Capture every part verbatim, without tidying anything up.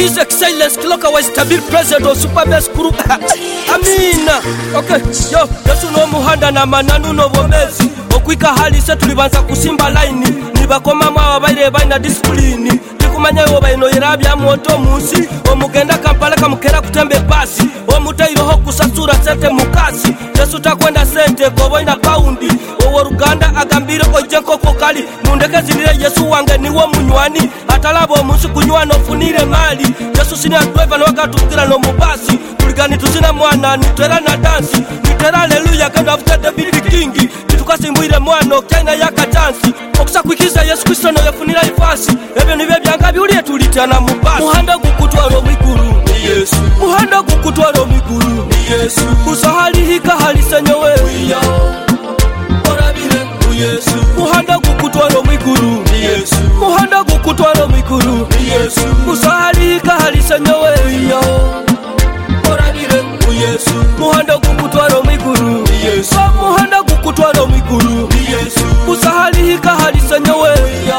His Excellence Clockaway Stabil President of Super Best Group. Amina. Okay, yo, Yesu no muhanda na mananu no bomezi. Okwika hali se tulibanza kusimba line. Nibakoma mwa baire baina discipline. Tikumanya yo baino yerabya moto musi. Omugenda Kampala kamukera kutembe pasi. Omutairo ho kusasura sente mukasi. Yesu takwenda sente koboina paundi. Owo Ruganda agambire ojenko kokali. Mundeke zinire Yesu wange niwo munywani. Atalabo omusi kunywano funire mali. Yesu sini driver no wakatukira no mubasi. Tuligani tuzina mwana nitera na dansi. Nitera haleluya kanda after David King. Tukasimbuire mwana kaina yaka dansi. Okusa kwikiza Yesu Kristo no yafunira ifasi. Ebyo nibyo byanga byuliye tulitana mubasi. Muhanda gukutwaro mikuru ni Yesu. Muhanda gukutwaro mikuru ni Yesu. Usahali hika halisenyowe wiya. Orabire ku Yesu. Muhanda gukutwaro mikuru ni Yesu. Muhanda gukutwaro mikuru ni Yesu. Usahali hika halisenyowe wiya. Orabire ku Yesu. Muhanda gukutwaro mikuru ni Yesu. Muhanda gukutwaro mikuru ni Yesu. Usahali hika halisenyowe wiya.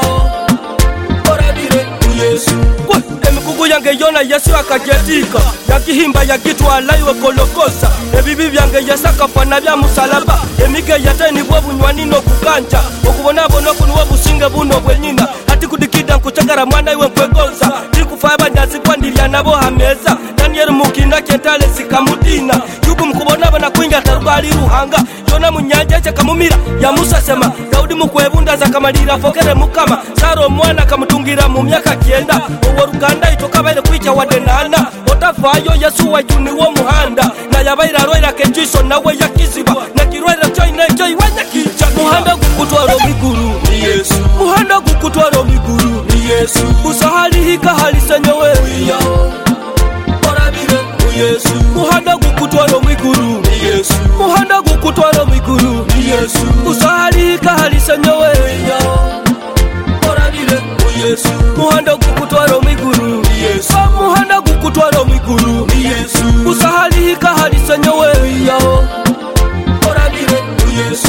Orabire ku Yesu. Emikugu yange yona Yesu akajetika. Yakihimba yakitwala iwe kolokosa. Ebibi byange Yesu akafana bya musalaba. Emige yateni bwo bunywani no kuganja. Okubona bono kunuwa businge buno bwenyina. Ati kudikida nkuchagara mwana iwe nkwegoza. Tikufa abanyazi kwandilya nabo hameza. Daniel mukinda kentale sikamudina. Yubu mkubona bana kwinga tarubali ruhanga. Yona munyanja eche kamumira ya Musa sema. Daudi mukwebunda za kamalira fokere mukama. Saro mwana kamutungira mu myaka kienda. Owo Ruganda itoka baile kwicha wadenana. Otafayo Yesu wajuni wo muhanda. Na yabaira roira kenjiso nawe yakiziba. Na kiroira joy na joy wanya kicha. Muhanda gukutwaro mikuru ni Yesu. Muhanda gukutwaro mikuru ni Yesu. Usahali hika halisenyowe wiya. Orabire ku Yesu. Muhanda gukutwaro mikuru ni Yesu. Muhanda gukutwaro mikuru ni Yesu. Usahali hika halisenyowe wiya. Orabire ku Yesu. Muhanda gukutwaro mikuru ni Yesu. Muhanda gukutwaro mikuru ni Yesu. Usahali hika halisenyowe wiya. Orabire ku Yesu.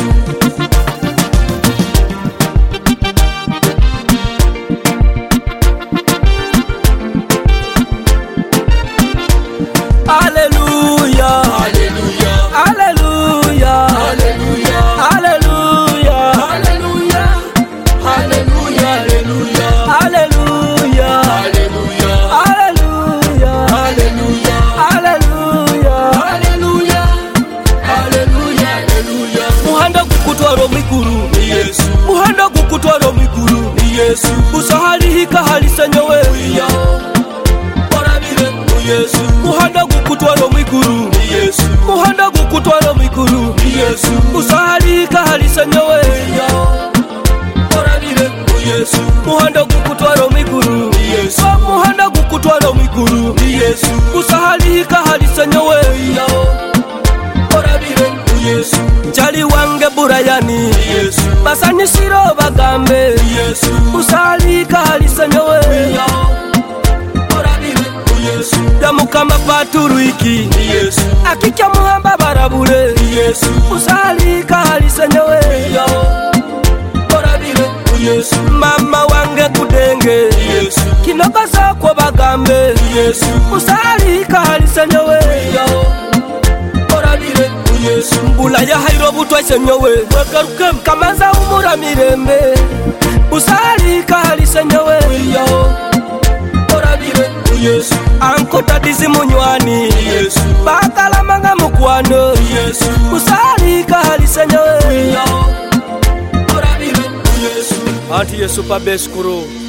Hallelujah, hallelujah, hallelujah, hallelujah, hallelujah, hallelujah, hallelujah, hallelujah, hallelujah, hallelujah, hallelujah, hallelujah, hallelujah, hallelujah. Muhanda gukutwaro mikuru ni Yesu. Muhanda gukutwaro mikuru ni Yesu. Usahali hika halisenyowe wiya. Orabire ku Yesu. Muhanda gukutwaro mikuru ni Yesu. Muhanda gukutwaro mikuru ni Yesu. Usahali hika halisenyowe wiya. Orabire ku Yesu. Muhanda gukutwaro mikuru ni Yesu. Muhanda gukutwaro mikuru ni Yesu. Usahali hika halisenyowe wiya. Orabire ku Yesu. Jali wange burayani ni Yesu. Basani siro bagambe ni Yesu. Usahali hika halisenyowe wiya. Orabire ku Yesu. Damukama paturuiki ni Yesu. Akicha muhamba barabule ni Yesu. Usahali hika halisenyowe wiya. Orabire ku Yesu. Mama wange kudenge ni Yesu. Kinokosa kwa bagambe ni Yesu. Usahali hika halisenyowe wiya. Orabire ku Yesu. Mbula ya hairo butwa isenyowe. Wekarukem kamanza umura mirembe. Usahali hika halisenyowe wiya. Orabire ku Yesu. Ankota dizi munywani ni Yesu. Bakala manga mukwano ni Yesu. Usahali hika halisenyowe wiya. Orabire ku Yesu. Anti Yesu pa beskuru.